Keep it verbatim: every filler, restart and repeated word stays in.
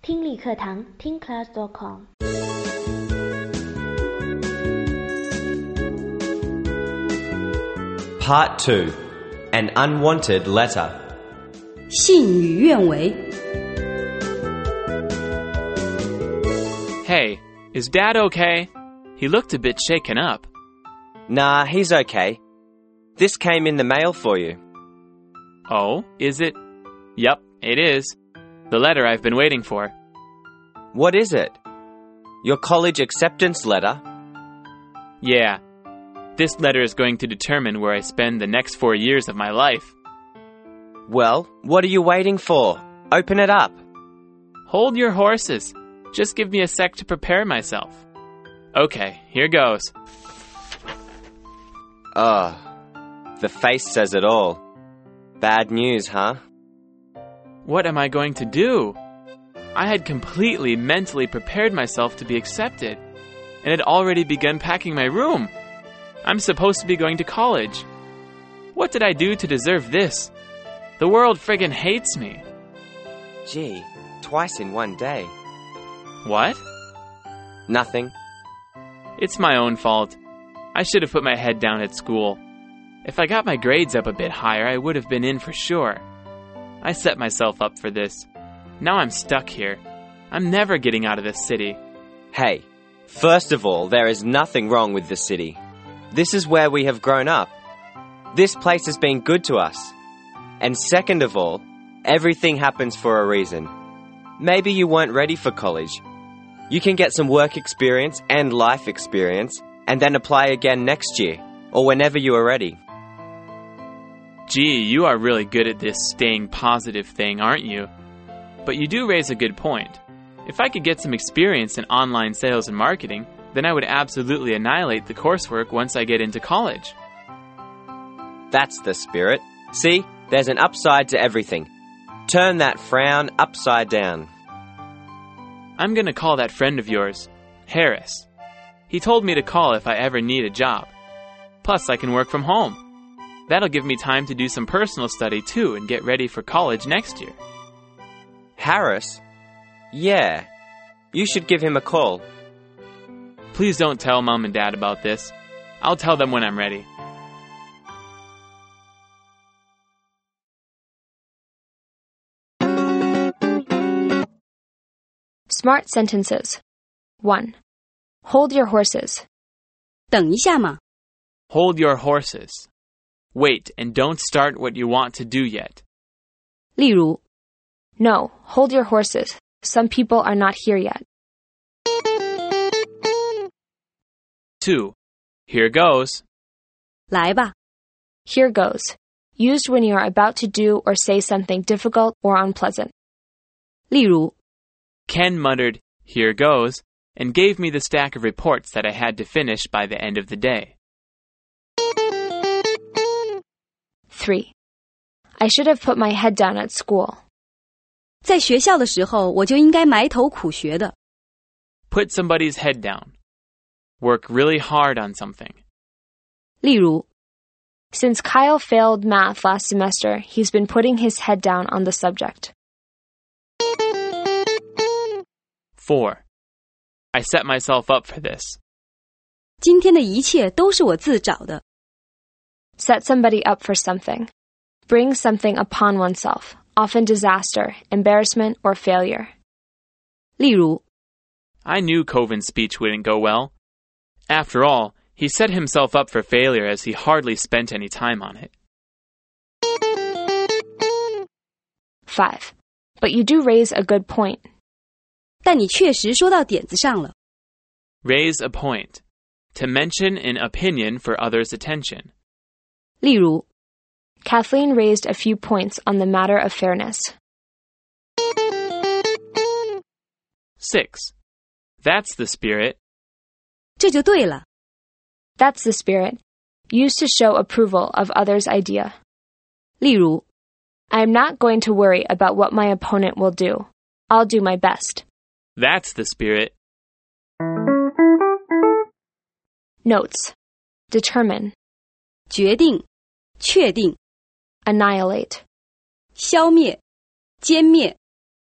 听力课堂听 class dot com。 Part two. An unwanted letter. 信与愿违。 Hey, is Dad okay? He looked a bit shaken up. Nah, he's okay. This came in the mail for you. Oh, is it? Yep, it is. The letter I've been waiting for. What is it? Your college acceptance letter? Yeah. This letter is going to determine where I spend the next four years of my life. Well, what are you waiting for? Open it up. Hold your horses. Just give me a sec to prepare myself. Okay, here goes. Ugh. The face says it all. Bad news, huh? What am I going to do? I had completely mentally prepared myself to be accepted, and had already begun packing my room. I'm supposed to be going to college. What did I do to deserve this? The world friggin' hates me. Gee, twice in one day. What? Nothing. It's my own fault. I should have put my head down at school. If I got my grades up a bit higher, I would have been in for sure. I set myself up for this. Now I'm stuck here. I'm never getting out of this city. Hey, first of all, there is nothing wrong with the city. This is where we have grown up. This place has been good to us. And second of all, everything happens for a reason. Maybe you weren't ready for college. You can get some work experience and life experience, and then apply again next year, or whenever you are ready. Gee, you are really good at this staying positive thing, aren't you? But you do raise a good point. If I could get some experience in online sales and marketing, then I would absolutely annihilate the coursework once I get into college. That's the spirit. See, there's an upside to everything. Turn that frown upside down. I'm going to call that friend of yours, Harris. He told me to call if I ever need a job. Plus, I can work from home. That'll give me time to do some personal study too and get ready for college next year. Harris? Yeah. You should give him a call. Please don't tell Mom and Dad about this. I'll tell them when I'm ready. Smart sentences. one. Hold your horses. 等一下嘛。 Hold your horses. Wait and don't start what you want to do yet. 例如 No, hold your horses. Some people are not here yet. two. Here goes. 来吧。 Here goes. Used when you are about to do or say something difficult or unpleasant. 例如 Ken muttered, "Here goes," and gave me the stack of reports that I had to finish by the end of the day. three. I should have put my head down at school. 在学校的时候，我就应该埋头苦学的。 Put somebody's head down. Work really hard on something. 例如 Since Kyle failed math last semester, he's been putting his head down on the subject. four. I set myself up for this. 今天的一切都是我自找的。 Set somebody up for something. Bring something upon oneself, often disaster, embarrassment, or failure. 例如 I knew Coven's speech wouldn't go well. After all, he set himself up for failure as he hardly spent any time on it. five. But you do raise a good point. 但你确实说到点子上了。 Raise a point. To mention an opinion for others' attention. 例如 Kathleen raised a few points on the matter of fairness. six. That's the spirit. 这就对了。 That's the spirit. Used to show approval of others' idea. 例如 I am not going to worry about what my opponent will do. I'll do my best. That's the spirit. Notes. Determine. 决定、确定、 Annihilate. 消灭、歼灭。